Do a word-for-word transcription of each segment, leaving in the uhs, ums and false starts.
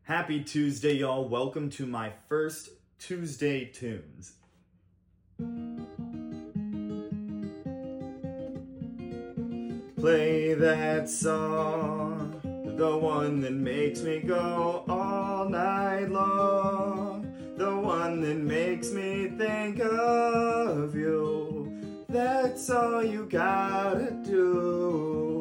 Happy Tuesday, y'all. Welcome to my first Tuesday Tunes. Play that song, the one that makes me go all night long, the one that makes me think of you. That's all you gotta do.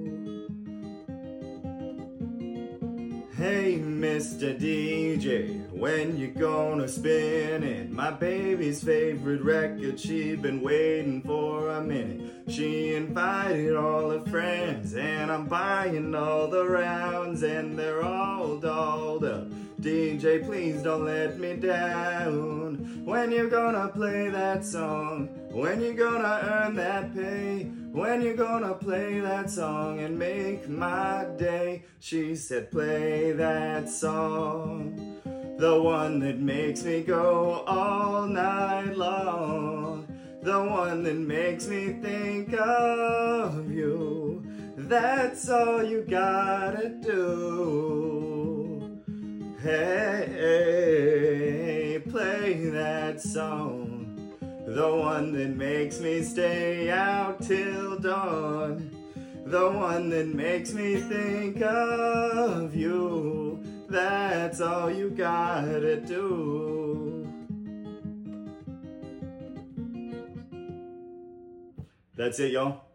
Hey, Mister D J, when you gonna spin it? My baby's favorite record, she been waiting for a minute. She invited all her friends, and I'm buying all the rounds, and they're all dolled up. D J, please don't let me down. When you gonna play that song? When you gonna earn that pay? When you gonna play that song and make my day? She said, play that song, the one that makes me go all night long, the one that makes me think of you. That's all you gotta do. Hey, play that song, the one that makes me stay out till dawn, the one that makes me think of you. That's all you gotta do. That's it, y'all.